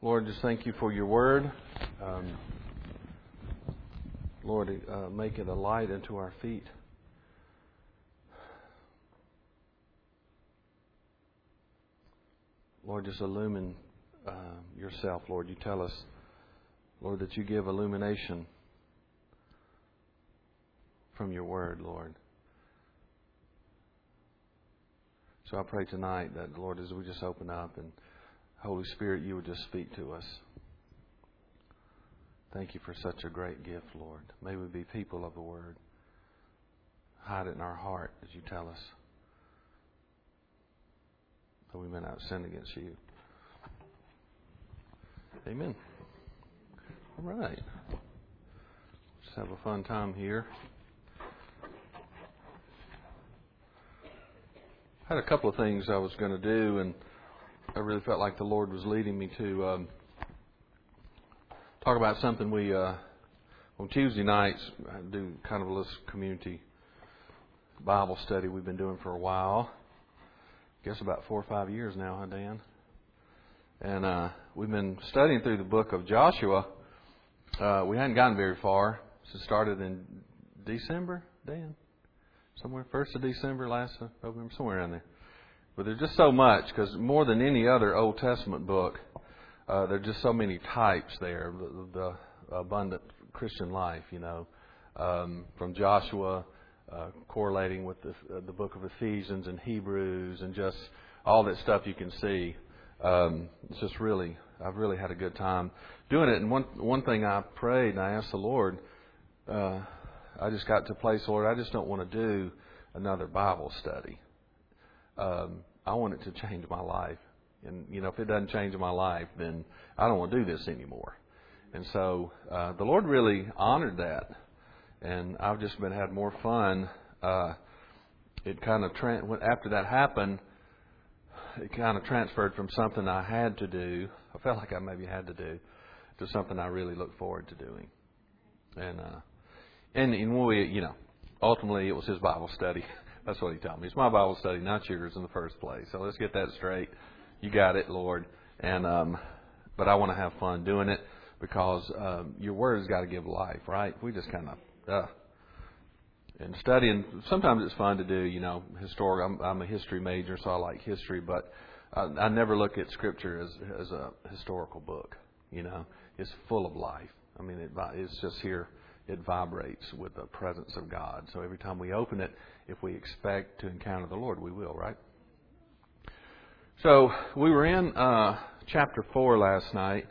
Lord, just thank you for your word. Lord, make it a light unto our feet. Lord, just illumine yourself, Lord. You tell us, Lord, that you give illumination from your word, Lord. So I pray tonight that, Lord, as we just open up and Holy Spirit, you would just speak to us. Thank you for such a great gift, Lord. May we be people of the word. Hide it in our heart as you tell us, so we may not sin against you. Amen. All right. Just have a fun time here. I had a couple of things I was going to do, and I really felt like the Lord was leading me to talk about something we, on Tuesday nights, I do kind of a little community Bible study we've been doing for a while. I guess about 4 or 5 years now, huh, Dan? And we've been studying through the book of Joshua. We hadn't gotten very far. It started in December, Dan? Somewhere, 1st of December, last of November, somewhere around there. But there's just so much, because more than any other Old Testament book, there's just so many types there, the abundant Christian life, you know, from Joshua, correlating with the book of Ephesians and Hebrews, and just all that stuff you can see. It's just really, I've really had a good time doing it. And one thing I prayed and I asked the Lord, I just got to a place, Lord, I just don't want to do another Bible study. I want it to change my life. And, you know, if it doesn't change my life, then I don't want to do this anymore. And so the Lord really honored that. And I've just had more fun. It kind of, after that happened, it kind of transferred from something I had to do, I felt like I maybe had to do, to something I really look forward to doing. And we, you know, ultimately it was his Bible study. That's what he told me. It's my Bible study, not yours in the first place. So let's get that straight. You got it, Lord. And but I want to have fun doing it, because your word has got to give life, right? We just kind of and studying. Sometimes it's fun to do, you know, historical. I'm a history major, so I like history. But I never look at Scripture as a historical book. You know, it's full of life. I mean, it's just here. It vibrates with the presence of God. So every time we open it, if we expect to encounter the Lord, we will, right? So we were in chapter 4 last night.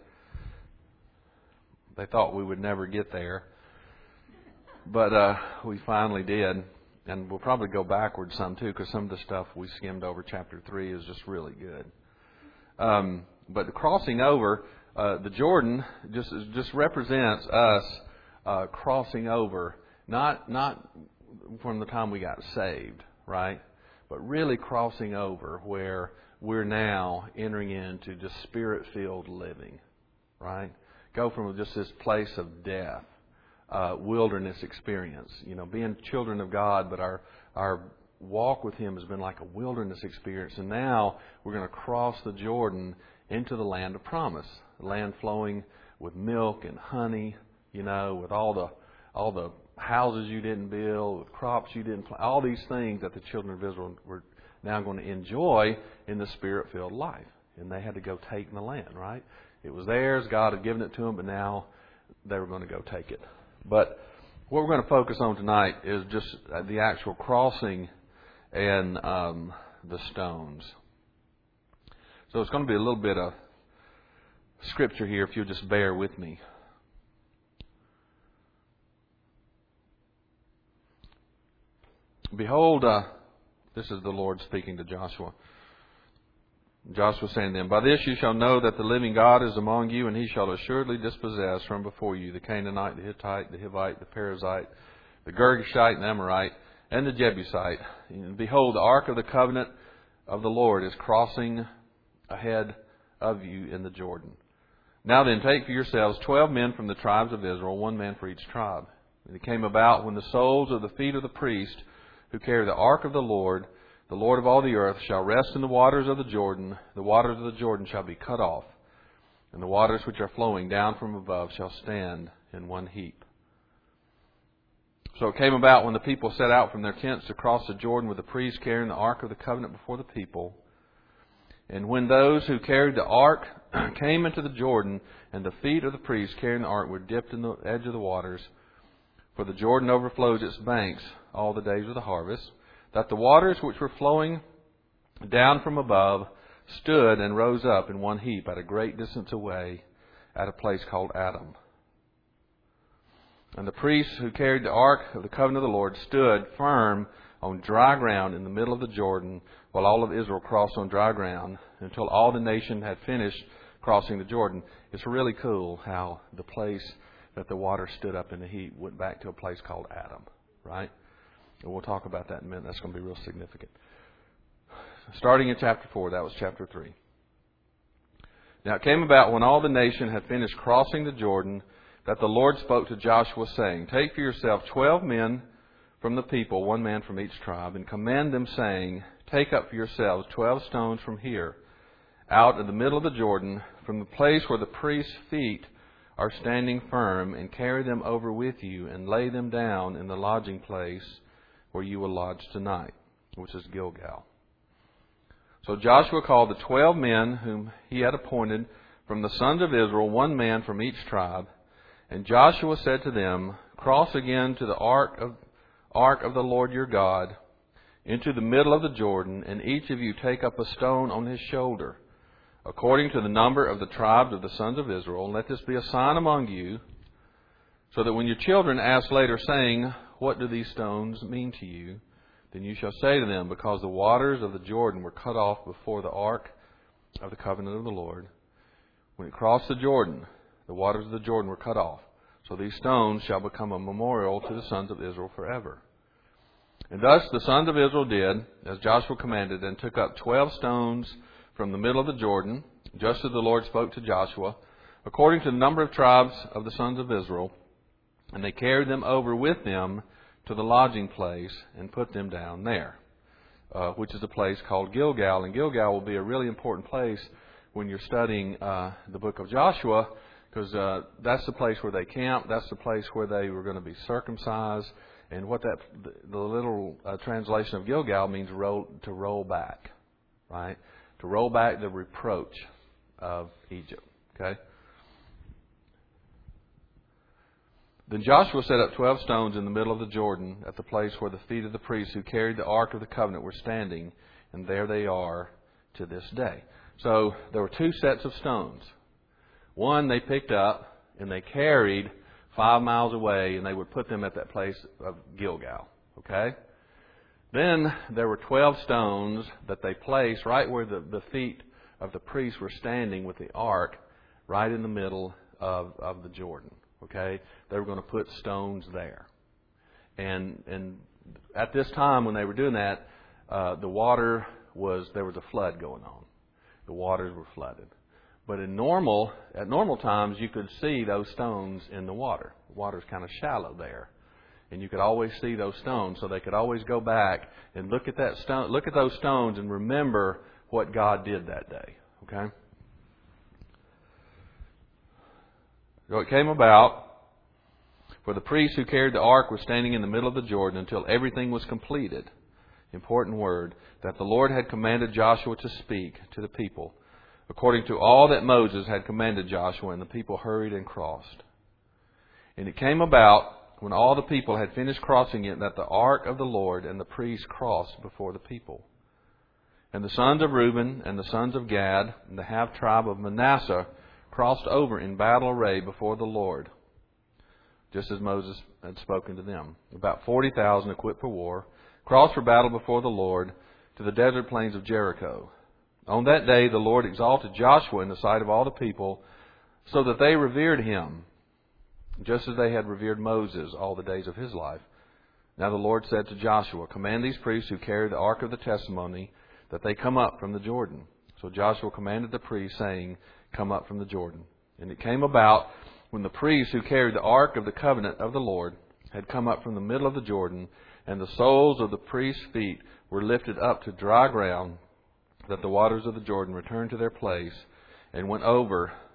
They thought we would never get there, but we finally did. And we'll probably go backwards some too, because some of the stuff we skimmed over chapter 3 is just really good. But the crossing over the Jordan just represents us crossing over, not from the time we got saved, right? But really crossing over where we're now entering into just Spirit-filled living, right? Go from just this place of death, wilderness experience, you know, being children of God, but our walk with Him has been like a wilderness experience. And now we're going to cross the Jordan into the land of promise, the land flowing with milk and honey, you know, with all the houses you didn't build, with crops you didn't plant, all these things that the children of Israel were now going to enjoy in the Spirit-filled life. And they had to go take in the land, right? It was theirs. God had given it to them, but now they were going to go take it. But what we're going to focus on tonight is just the actual crossing and the stones. So it's going to be a little bit of Scripture here, if you'll just bear with me. Behold, this is the Lord speaking to Joshua. Joshua saying to them, by this you shall know that the living God is among you, and He shall assuredly dispossess from before you the Canaanite, the Hittite, the Hivite, the Perizzite, the Girgashite, and Amorite, and the Jebusite. And behold, the ark of the covenant of the Lord is crossing ahead of you in the Jordan. Now then, take for yourselves 12 men from the tribes of Israel, 1 man for each tribe. And it came about when the soles of the feet of the priest who carry the ark of the Lord of all the earth, shall rest in the waters of the Jordan. The waters of the Jordan shall be cut off. and the waters which are flowing down from above shall stand in one heap. So it came about when the people set out from their tents to cross the Jordan with the priests carrying the ark of the covenant before the people. And when those who carried the ark came into the Jordan, and the feet of the priests carrying the ark were dipped in the edge of the waters, for the Jordan overflows its banks all the days of the harvest, that the waters which were flowing down from above stood and rose up in one heap at a great distance away at a place called Adam. And the priests who carried the ark of the covenant of the Lord stood firm on dry ground in the middle of the Jordan, while all of Israel crossed on dry ground until all the nation had finished crossing the Jordan. It's really cool how the place that the water stood up in the heap went back to a place called Adam, right? And we'll talk about that in a minute. That's going to be real significant. Starting in chapter 4, that was chapter 3. Now it came about when all the nation had finished crossing the Jordan that the Lord spoke to Joshua, saying, Take for yourself 12 men from the people, 1 man from each tribe, and command them, saying, Take up for yourselves 12 stones from here, out in the middle of the Jordan, from the place where the priest's feet are standing firm, and carry them over with you, and lay them down in the lodging place where you will lodge tonight, which is Gilgal. So Joshua called the 12 men whom he had appointed from the sons of Israel, 1 man from each tribe. And Joshua said to them, Cross again to the ark of the Lord your God, into the middle of the Jordan, and each of you take up a stone on his shoulder, according to the number of the tribes of the sons of Israel. And let this be a sign among you, so that when your children ask later, saying, What do these stones mean to you? Then you shall say to them, Because the waters of the Jordan were cut off before the ark of the covenant of the Lord. When it crossed the Jordan, the waters of the Jordan were cut off. So these stones shall become a memorial to the sons of Israel forever. And thus the sons of Israel did, as Joshua commanded, and took up 12 stones from the middle of the Jordan, just as the Lord spoke to Joshua, according to the number of tribes of the sons of Israel. And they carried them over with them to the lodging place and put them down there, which is a place called Gilgal. And Gilgal will be a really important place when you're studying the book of Joshua, because that's the place where they camped. That's the place where they were going to be circumcised. And what the literal translation of Gilgal means to roll back, right? To roll back the reproach of Egypt, okay? Then Joshua set up 12 stones in the middle of the Jordan at the place where the feet of the priests who carried the ark of the covenant were standing, and there they are to this day. So there were 2 sets of stones. One they picked up and they carried 5 miles away, and they would put them at that place of Gilgal. Okay? Then there were 12 stones that they placed right where the feet of the priests were standing with the ark, right in the middle of the Jordan. Okay? They were going to put stones there. And at this time when they were doing that, there was a flood going on. The waters were flooded. But at normal times, you could see those stones in the water. The water's kind of shallow there, and you could always see those stones. So they could always go back and look at those stones, and remember what God did that day. Okay. So it came about, for the priests who carried the ark were standing in the middle of the Jordan until everything was completed. Important word, that the Lord had commanded Joshua to speak to the people, according to all that Moses had commanded Joshua, and the people hurried and crossed. And it came about, when all the people had finished crossing it, that the ark of the Lord and the priests crossed before the people. And the sons of Reuben and the sons of Gad and the half-tribe of Manasseh crossed over in battle array before the Lord, just as Moses had spoken to them. About 40,000 equipped for war crossed for battle before the Lord to the desert plains of Jericho. On that day the Lord exalted Joshua in the sight of all the people, so that they revered him, just as they had revered Moses all the days of his life. Now the Lord said to Joshua, Command these priests who carry the ark of the testimony, that they come up from the Jordan. So Joshua commanded the priests, saying, Come up from the Jordan. And it came about, when the priests who carried the ark of the covenant of the Lord had come up from the middle of the Jordan, and the soles of the priests' feet were lifted up to dry ground, that the waters of the Jordan returned to their place and went over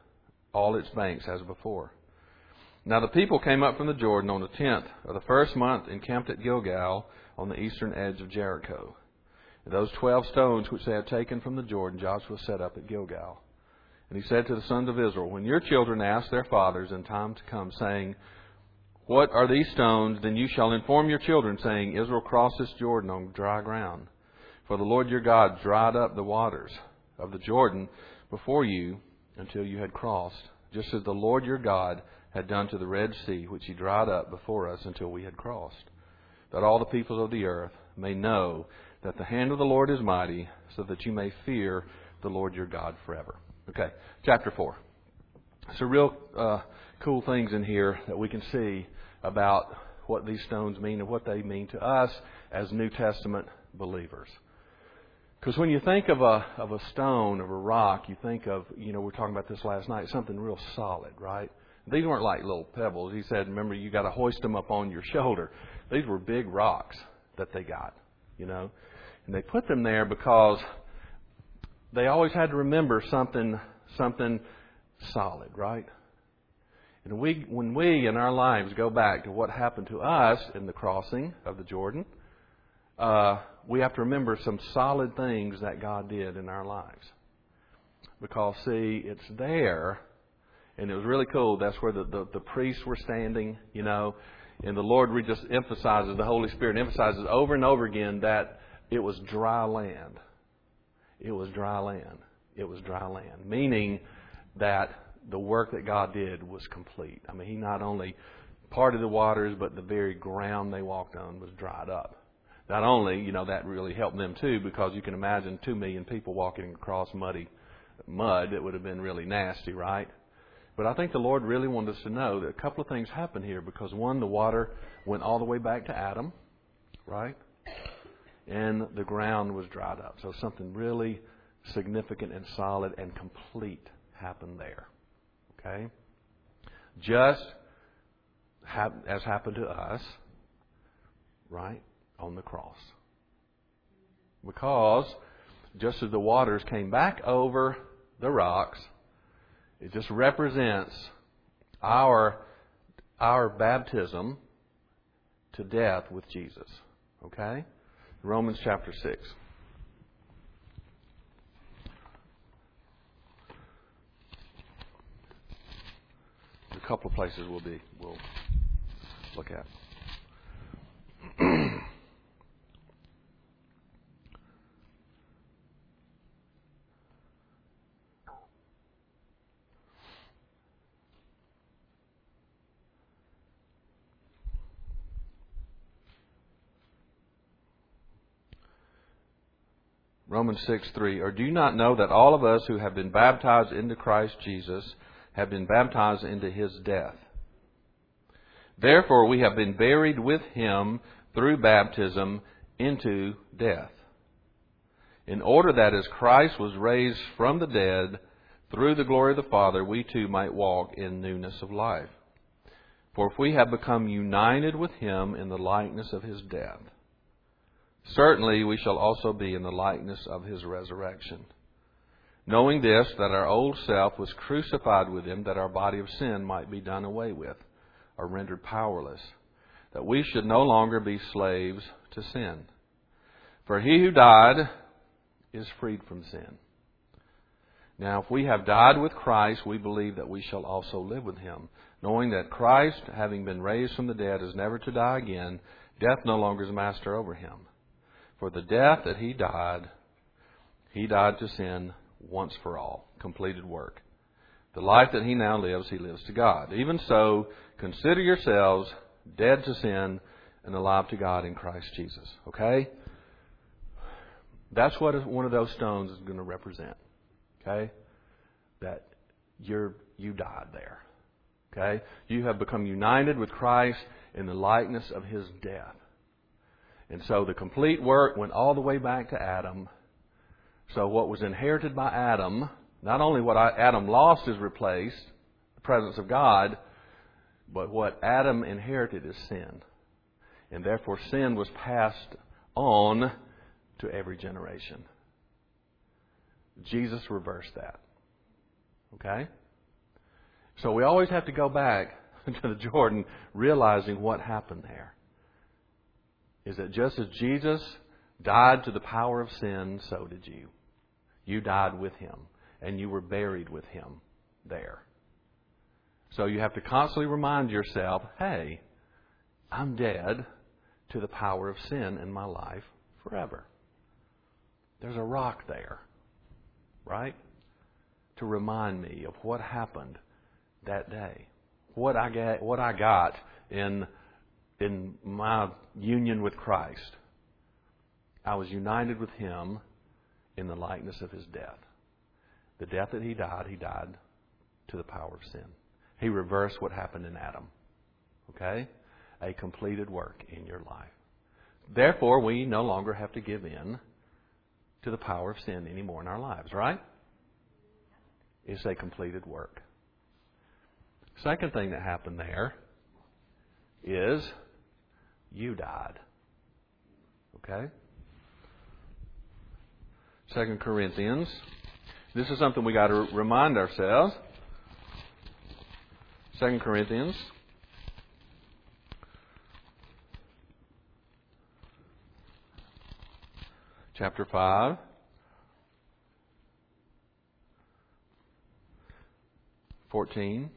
all its banks as before. Now the people came up from the Jordan on the 10th of the first month and camped at Gilgal on the eastern edge of Jericho. And those 12 stones which they had taken from the Jordan, Joshua set up at Gilgal. And he said to the sons of Israel, when your children ask their fathers in time to come, saying, what are these stones? Then you shall inform your children, saying, Israel crossed this Jordan on dry ground. For the Lord your God dried up the waters of the Jordan before you until you had crossed, just as the Lord your God had done to the Red Sea, which he dried up before us until we had crossed, that all the peoples of the earth may know that the hand of the Lord is mighty, so that you may fear the Lord your God forever. Okay, chapter 4. So real cool things in here that we can see about what these stones mean and what they mean to us as New Testament believers. Because when you think of a stone, of a rock, you think of, we were talking about this last night, something real solid, right? These weren't like little pebbles. He said, remember, you got to hoist them up on your shoulder. These were big rocks that they got, And they put them there because they always had to remember something solid, right? And when we in our lives go back to what happened to us in the crossing of the Jordan, we have to remember some solid things that God did in our lives. Because, see, it's there, and it was really cool. That's where the priests were standing, and the Lord just emphasizes, the Holy Spirit emphasizes over and over again that it was dry land. It was dry land. It was dry land. Meaning that the work that God did was complete. I mean, He not only parted the waters, but the very ground they walked on was dried up. Not only, that really helped them too, because you can imagine 2 million people walking across mud. It would have been really nasty, right? But I think the Lord really wanted us to know that a couple of things happened here. Because one, the water went all the way back to Adam, right? And the ground was dried up. So something really significant and solid and complete happened there. Okay? Just as happened to us, right, on the cross. Because just as the waters came back over the rocks, it just represents our baptism to death with Jesus. Okay? Romans chapter 6. A couple of places we'll look at. Romans 6:3. Or do you not know that all of us who have been baptized into Christ Jesus have been baptized into His death? Therefore we have been buried with Him through baptism into death, in order that as Christ was raised from the dead through the glory of the Father, we too might walk in newness of life. For if we have become united with Him in the likeness of His death, certainly we shall also be in the likeness of His resurrection. Knowing this, that our old self was crucified with Him, that our body of sin might be done away with, or rendered powerless, that we should no longer be slaves to sin. For He who died is freed from sin. Now, if we have died with Christ, we believe that we shall also live with Him, knowing that Christ, having been raised from the dead, is never to die again. Death no longer is master over Him. For the death that He died to sin once for all. Completed work. The life that He now lives, He lives to God. Even so, consider yourselves dead to sin and alive to God in Christ Jesus. Okay? That's what one of those stones is going to represent. Okay? That you died there. Okay? You have become united with Christ in the likeness of His death. And so the complete work went all the way back to Adam. So what was inherited by Adam, not only what Adam lost is replaced, the presence of God, but what Adam inherited is sin. And therefore sin was passed on to every generation. Jesus reversed that. Okay? So we always have to go back to the Jordan realizing what happened there. Is that just as Jesus died to the power of sin, so did you. You died with Him, and you were buried with Him there. So you have to constantly remind yourself, hey, I'm dead to the power of sin in my life forever. There's a rock there, right? To remind me of what happened that day. What I got in my union with Christ. I was united with Him in the likeness of His death. The death that He died to the power of sin. He reversed what happened in Adam. Okay? A completed work in your life. Therefore, we no longer have to give in to the power of sin anymore in our lives, right? It's a completed work. Second thing that happened there is you died. Okay? 2 Corinthians. This is something we got to remind ourselves. 2 Corinthians. Chapter 5. (14).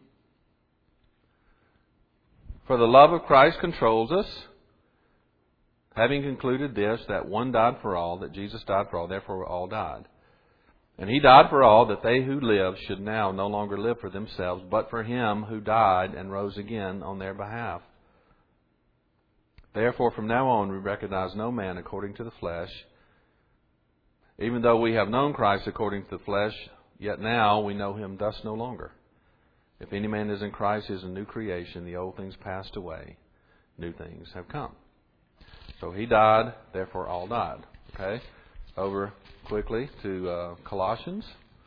For the love of Christ controls us, having concluded this, that one died for all, that Jesus died for all, therefore all died. And He died for all, that they who live should now no longer live for themselves, but for Him who died and rose again on their behalf. Therefore, from now on, we recognize no man according to the flesh. Even though we have known Christ according to the flesh, yet now we know Him thus no longer. If any man is in Christ, he is a new creation. The old things passed away. New things have come. So He died, therefore all died. Okay? Over quickly to Colossians.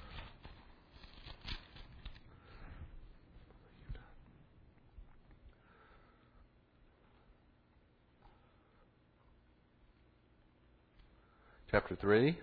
Chapter 3.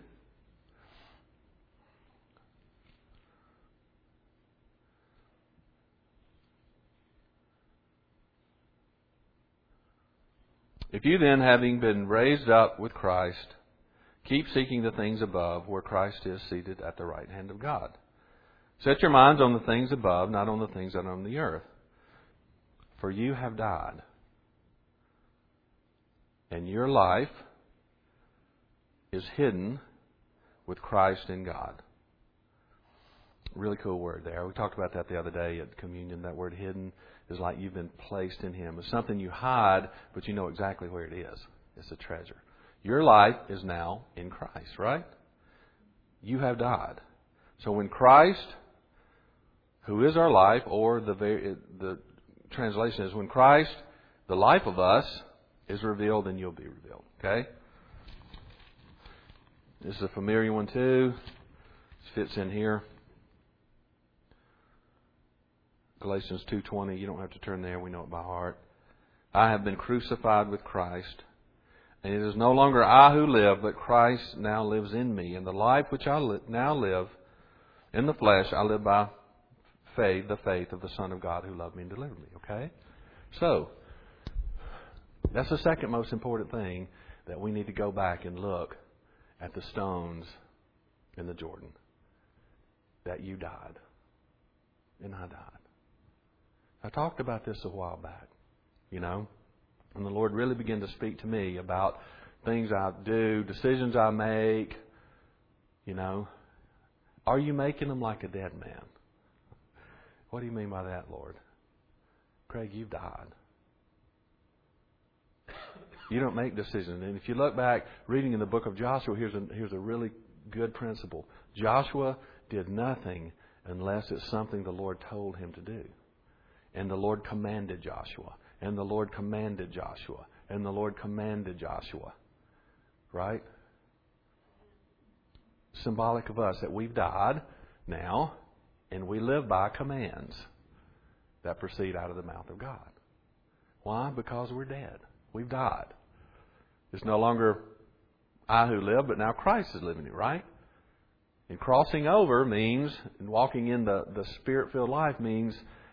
If you then, having been raised up with Christ, keep seeking the things above, where Christ is seated at the right hand of God. Set your minds on the things above, not on the things that are on the earth. For you have died, and your life is hidden with Christ in God. Really cool word there. We talked about that the other day at communion. That word hidden is like you've been placed in Him. It's something you hide, but you know exactly where it is. It's a treasure. Your life is now in Christ, right? You have died. So when Christ, who is our life, or the translation is when Christ, the life of us, is revealed, then you'll be revealed. Okay? This is a familiar one too. This fits in here. Galatians 2:20, you don't have to turn there, we know it by heart. I have been crucified with Christ, and it is no longer I who live, but Christ now lives in me. And the life which I now live in the flesh, I live by faith, the faith of the Son of God who loved me and delivered me. Okay? So, that's the second most important thing, that we need to go back and look at the stones in the Jordan. That you died, and I died. I talked about this a while back, and the Lord really began to speak to me about things I do, decisions I make, Are you making them like a dead man? What do you mean by that, Lord? Craig, you've died. You don't make decisions. And if you look back, reading in the book of Joshua, here's a really good principle. Joshua did nothing unless it's something the Lord told him to do. And the Lord commanded Joshua. And the Lord commanded Joshua. And the Lord commanded Joshua. Right? Symbolic of us that we've died now, and we live by commands that proceed out of the mouth of God. Why? Because we're dead. We've died. It's no longer I who live, but now Christ is living in you, right? And crossing over means, and walking in the Spirit-filled life means,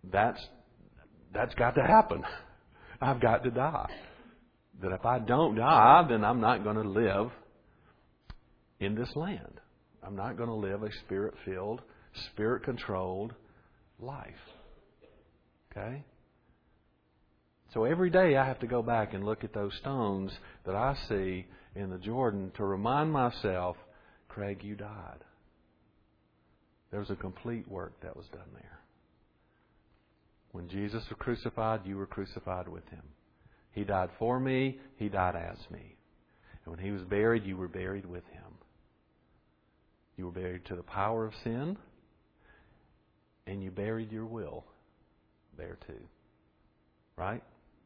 that's got to happen. I've got to die. That if I don't die, then I'm not going to live in this land. I'm not going to live a Spirit-filled, Spirit-controlled life. Okay? So every day I have to go back and look at those stones that I see in the Jordan to remind myself, Craig, you died. There was a complete work that was done there. When Jesus was crucified, you were crucified with Him. He died for me. He died as me. And when He was buried, you were buried with Him. You were buried to the power of sin, and you buried your will there too. Right?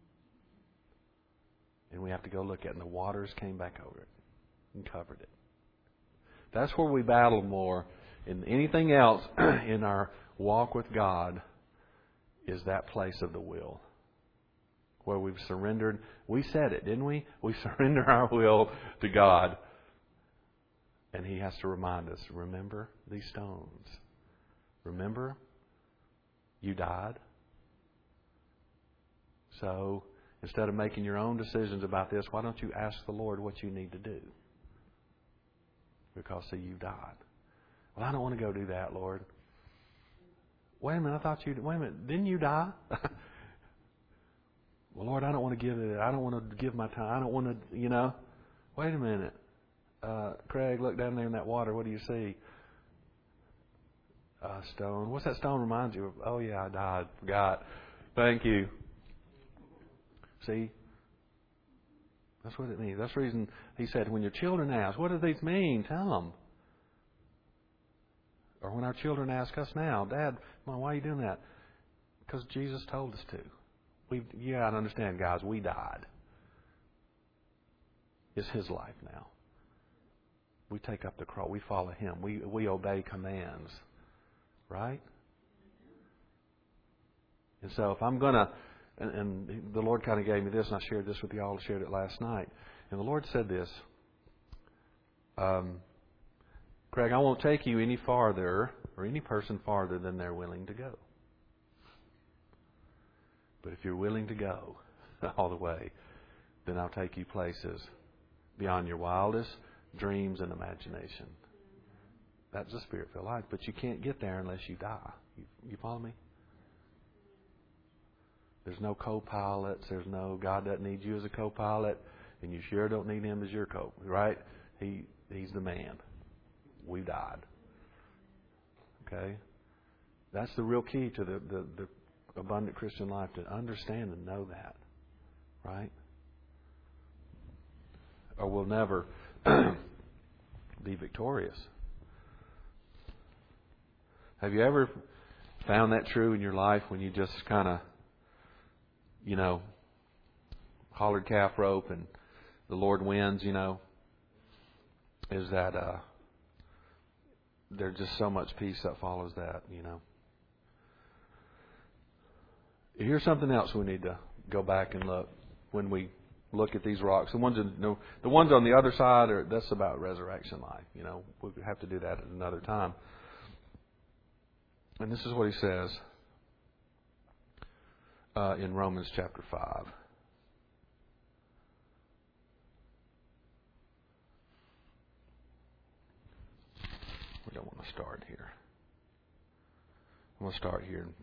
And we have to go look at it, and the waters came back over it and covered it. That's where we battle more than anything else in our walk with God, is that place of the will. Where we've surrendered. We said it, didn't we? We surrender our will to God. And He has to remind us, remember these stones. Remember, you died. So, instead of making your own decisions about this, why don't you ask the Lord what you need to do? Because, see, you died. Well, I don't want to go do that, Lord. Wait a minute, didn't you die? Well, Lord, I don't want to give it. I don't want to give my time. I don't want to, Wait a minute. Craig, look down there in that water. What do you see? Stone. What's that stone remind you of? Oh, yeah, I died. Forgot. Thank you. See? That's what it means. That's the reason He said, when your children ask, what do these mean? Tell them. Or when our children ask us now, Dad, Mom, why are you doing that? Because Jesus told us to. You got to understand, guys, we died. It's His life now. We take up the cross. We follow Him. We obey commands. Right? And so if I'm going to, and the Lord kind of gave me this, and I shared this with you all, shared it last night. And the Lord said this, Craig, I won't take you any farther, or any person farther than they're willing to go. But if you're willing to go all the way, then I'll take you places beyond your wildest dreams and imagination. That's a Spirit-filled life. But you can't get there unless you die. You follow me? There's no co-pilots. There's no, God doesn't need you as a co-pilot, and you sure don't need Him as your right? He's the man. We died. Okay? That's the real key to the abundant Christian life, to understand and know that. Right? Or we'll never be victorious. Have you ever found that true in your life when you just kind of, hollered calf rope and the Lord wins, is that there's just so much peace that follows that, Here's something else we need to go back and look when we look at these rocks. The ones on the other side, that's about resurrection life. We'll have to do that at another time. And this is what He says in Romans chapter 5. We don't want to start here. I'm going to start here in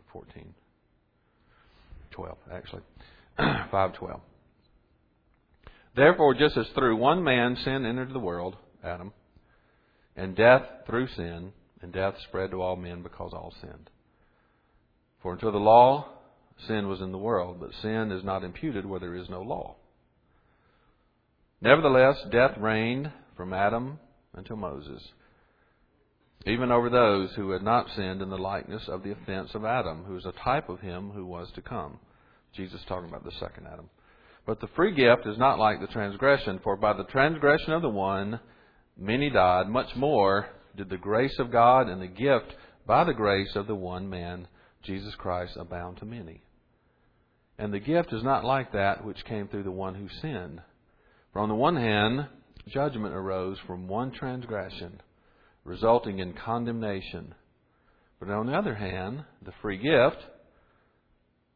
12 actually. 5:12. Therefore, just as through one man sin entered the world, Adam, and death through sin, and death spread to all men because all sinned. For until the law, sin was in the world, but sin is not imputed where there is no law. Nevertheless, death reigned from Adam until Moses, even over those who had not sinned in the likeness of the offense of Adam, who is a type of him who was to come. Jesus is talking about the second Adam. But the free gift is not like the transgression, for by the transgression of the one, many died. Much more did the grace of God and the gift by the grace of the one man, Jesus Christ, abound to many. And the gift is not like that which came through the one who sinned. For on the one hand, judgment arose from one transgression, resulting in condemnation. But on the other hand, the free gift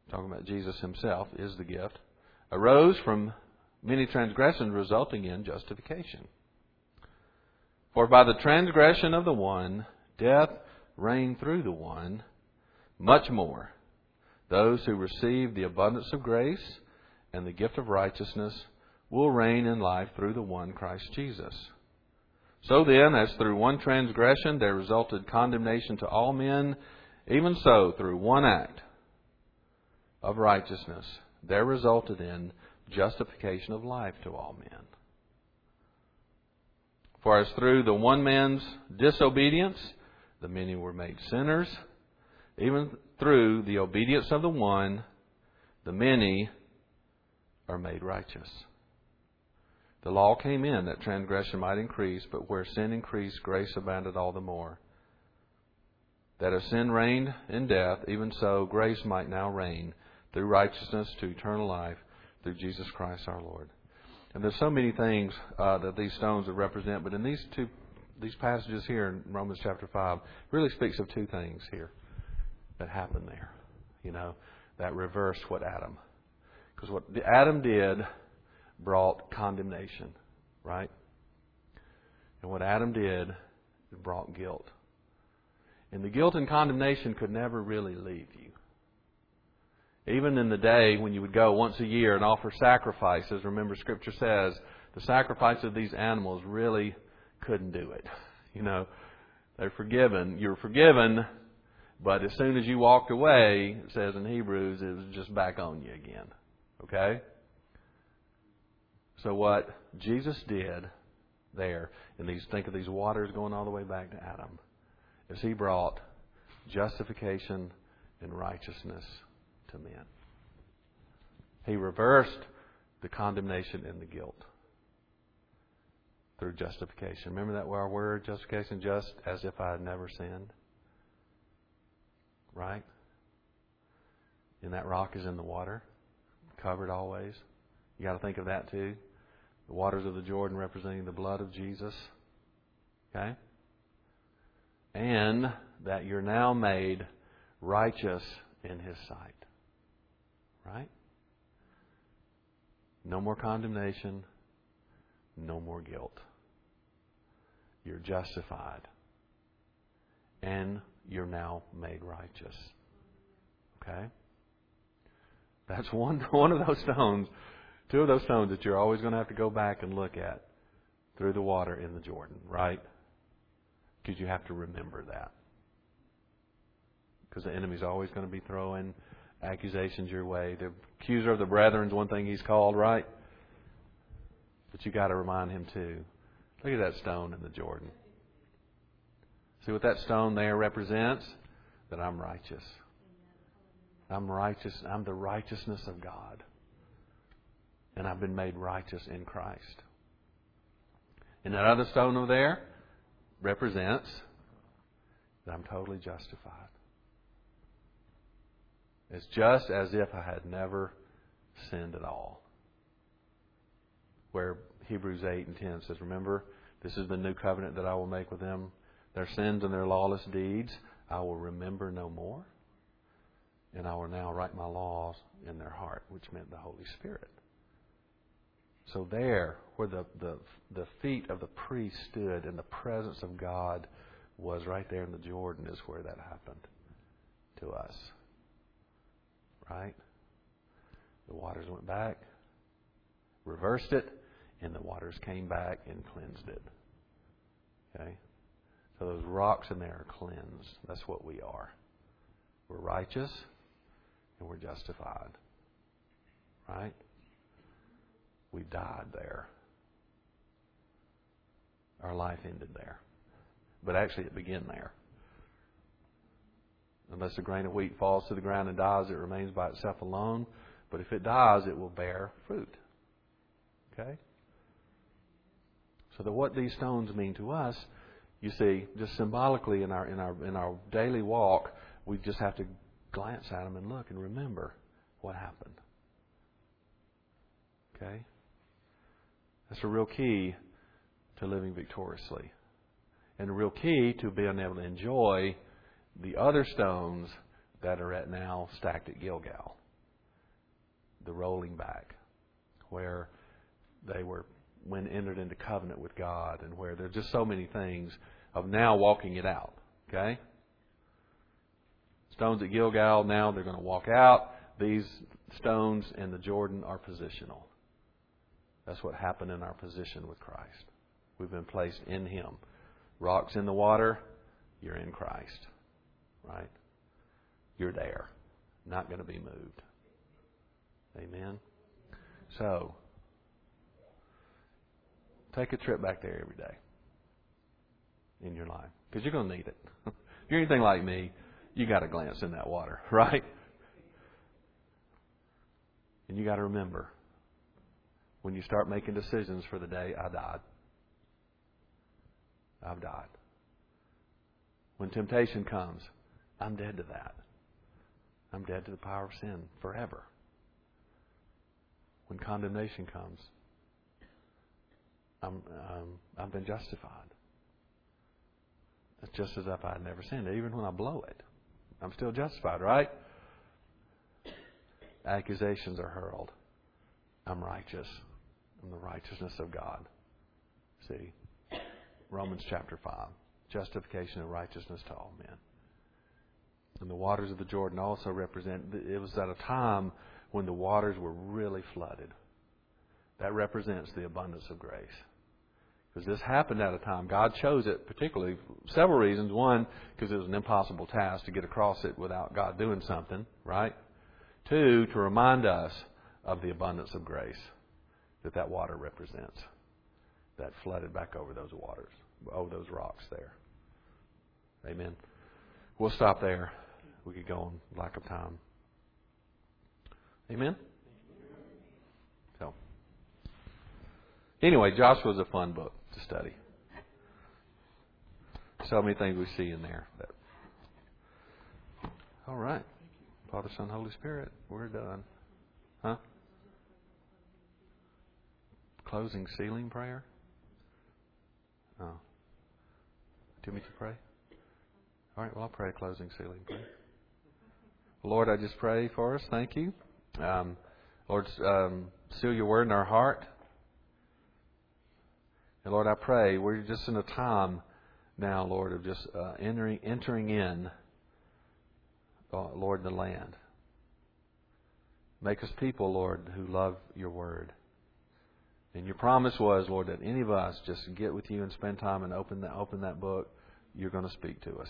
talking about Jesus himself, is the gift, arose from many transgressions resulting in justification. For by the transgression of the one, death reigned through the one, much more those who receive the abundance of grace and the gift of righteousness will reign in life through the one Christ Jesus. So then, as through one transgression there resulted condemnation to all men, even so through one act of righteousness there resulted in justification of life to all men. For as through the one man's disobedience the many were made sinners, even through the obedience of the one, the many are made righteous. The law came in that transgression might increase, but where sin increased, grace abounded all the more. That as sin reigned in death, even so grace might now reign through righteousness to eternal life through Jesus Christ our Lord. And there's so many things that these stones would represent, but in these passages here in Romans chapter 5 really speaks of two things here that happened there. You know, that reversed what Adam. Because what Adam did brought condemnation, right? And what Adam did, it brought guilt. And the guilt and condemnation could never really leave you. Even in the day when you would go once a year and offer sacrifices, remember Scripture says the sacrifice of these animals really couldn't do it. You know, they're forgiven. You're forgiven, but as soon as you walked away, it says in Hebrews, it was just back on you again. Okay? So what Jesus did there, think of these waters going all the way back to Adam, is He brought justification and righteousness to men. He reversed the condemnation and the guilt through justification. Remember that our word, justification, just as if I had never sinned? Right? And that rock is in the water, covered always. You got to think of that too. The waters of the Jordan representing the blood of Jesus. Okay? And that you're now made righteous in His sight. Right? No more condemnation. No more guilt. You're justified. And you're now made righteous. Okay? That's one of those stones, two of those stones that you're always going to have to go back and look at through the water in the Jordan, right? Because you have to remember that. Because the enemy's always going to be throwing accusations your way. The accuser of the brethren is one thing he's called, right? But you got to remind him too. Look at that stone in the Jordan. See what that stone there represents? That I'm righteous. I'm righteous. I'm the righteousness of God. And I've been made righteous in Christ. And that other stone over there represents that I'm totally justified. It's just as if I had never sinned at all. Where Hebrews 8 and 10 says, remember, this is the new covenant that I will make with them. Their sins and their lawless deeds I will remember no more. And I will now write my laws in their heart, which meant the Holy Spirit. So there, where the feet of the priest stood and the presence of God was right there in the Jordan, is where that happened to us. Right? The waters went back, reversed it, and the waters came back and cleansed it. Okay? So those rocks in there are cleansed. That's what we are. We're righteous and we're justified. Right? We died there. Our life ended there. But actually it began there. Unless a grain of wheat falls to the ground and dies, it remains by itself alone. But if it dies, it will bear fruit. Okay? So what these stones mean to us, you see, just symbolically in our daily walk, we just have to glance at them and look and remember what happened. Okay? That's a real key to living victoriously. And a real key to being able to enjoy the other stones that are now stacked at Gilgal. the rolling back, where they entered into covenant with God, and where there's just so many things of now walking it out. Okay? Stones at Gilgal, now they're going to walk out. These stones in the Jordan are positional. That's what happened in our position with Christ. We've been placed in Him. Rocks in the water, you're in Christ. Right? You're there. Not going to be moved. Amen? So, take a trip back there every day in your life. Because you're going to need it. If you're anything like me, you got to glance in that water. Right? And you got to remember, when you start making decisions for the day, I died. I've died. When temptation comes, I'm dead to that. I'm dead to the power of sin forever. When condemnation comes, I've been justified. It's just as if I had never sinned. Even when I blow it, I'm still justified, right? Accusations are hurled. I'm righteous. I'm the righteousness of God. See? Romans chapter 5. Justification and righteousness to all men. And the waters of the Jordan also represent, it was at a time when the waters were really flooded. That represents the abundance of grace. Because this happened at a time, God chose it particularly, several reasons. One, because it was an impossible task to get across it without God doing something, right? Two, to remind us of the abundance of grace that water represents. That flooded back over those waters, over those rocks there. Amen. We'll stop there. We could go on lack of time. Amen? So, anyway, Joshua's a fun book to study. So many things we see in there. All right. Father, Son, Holy Spirit, we're done. Huh? Closing sealing prayer? Oh. Do you want me to pray? All right, well, I'll pray a closing sealing prayer. Lord, I just pray for us. Thank you. Lord, seal your word in our heart. And Lord, I pray we're just in a time now, Lord, of just entering in, Lord, the land. Make us people, Lord, who love your word. And your promise was, Lord, that any of us just get with you and spend time and open that book, you're going to speak to us.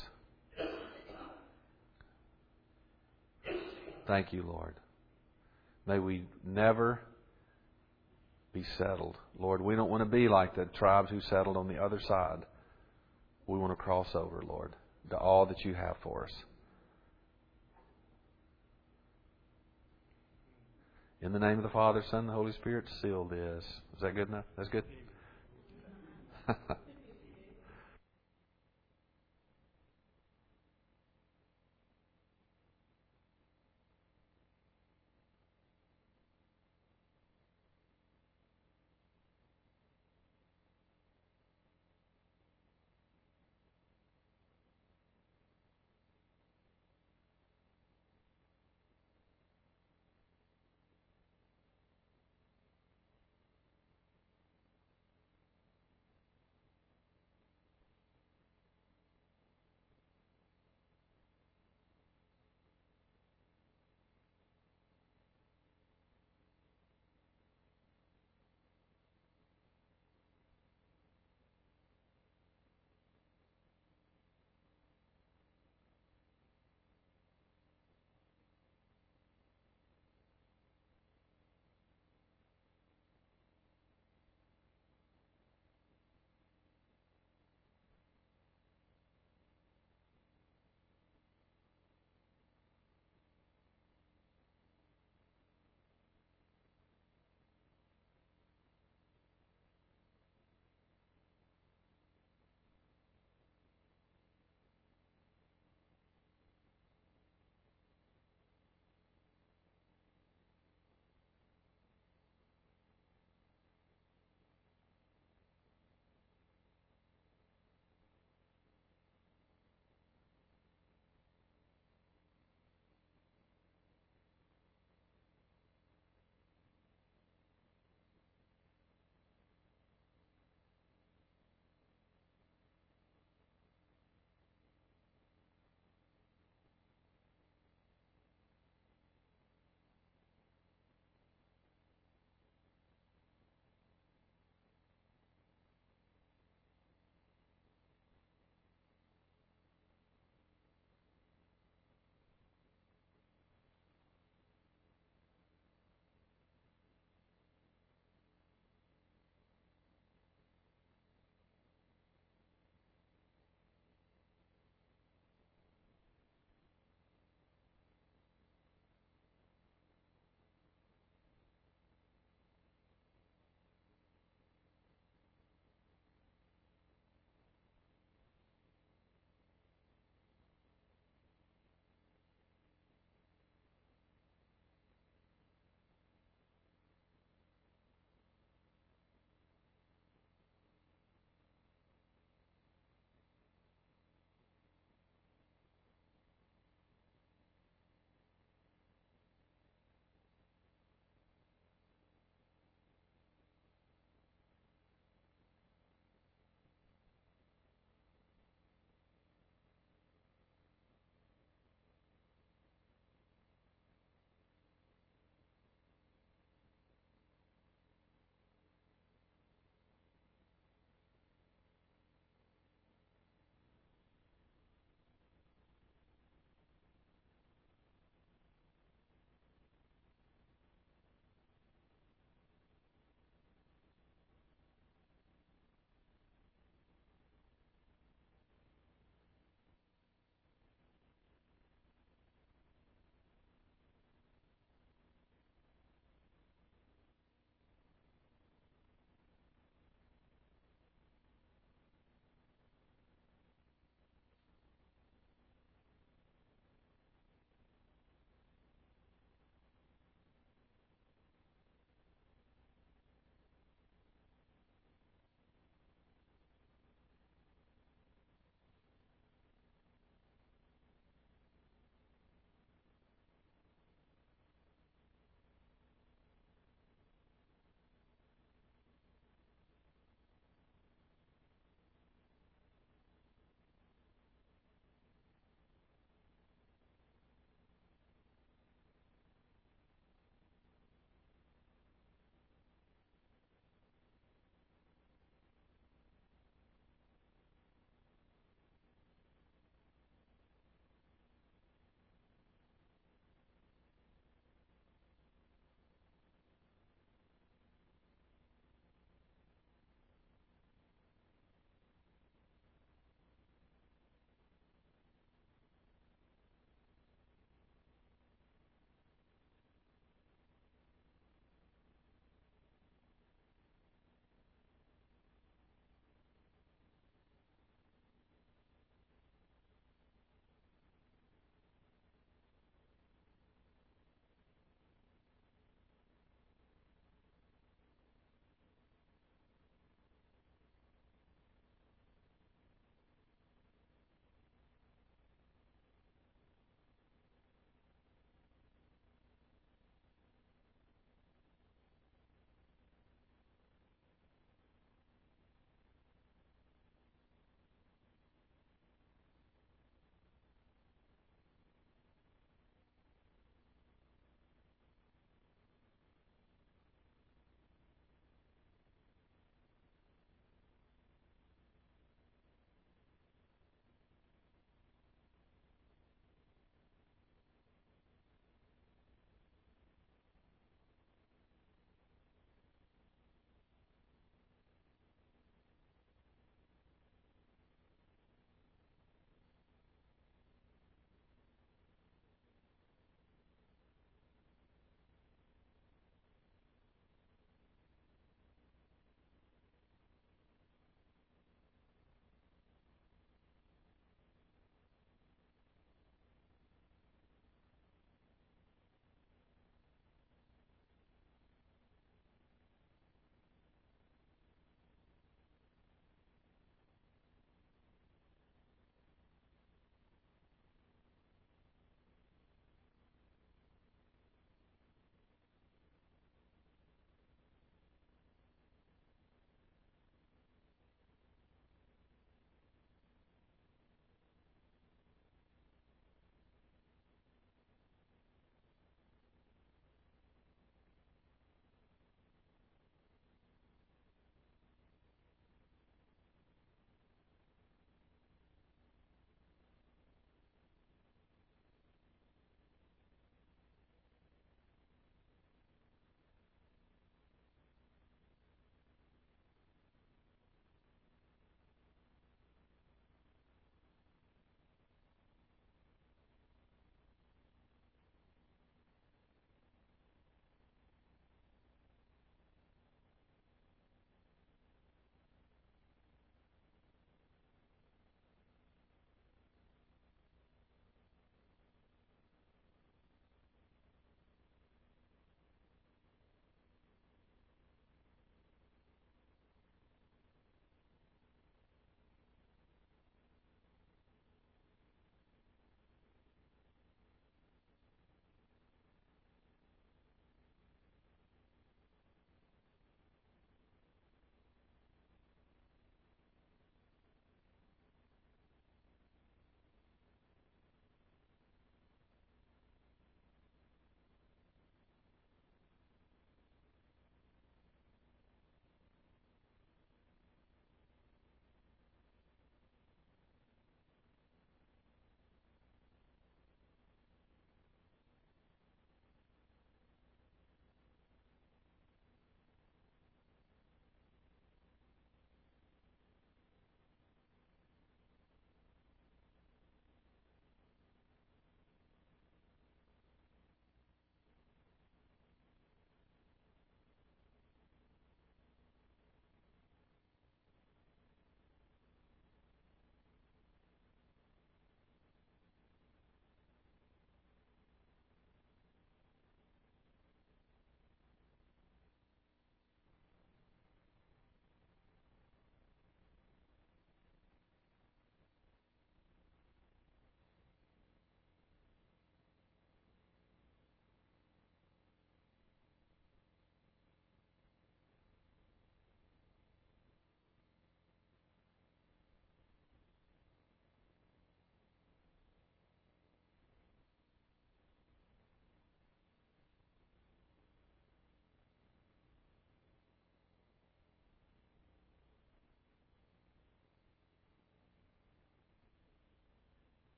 Thank you, Lord. May we never be settled. Lord, we don't want to be like the tribes who settled on the other side. We want to cross over, Lord, to all that you have for us. In the name of the Father, Son, and the Holy Spirit, seal this. Is that good enough? That's good?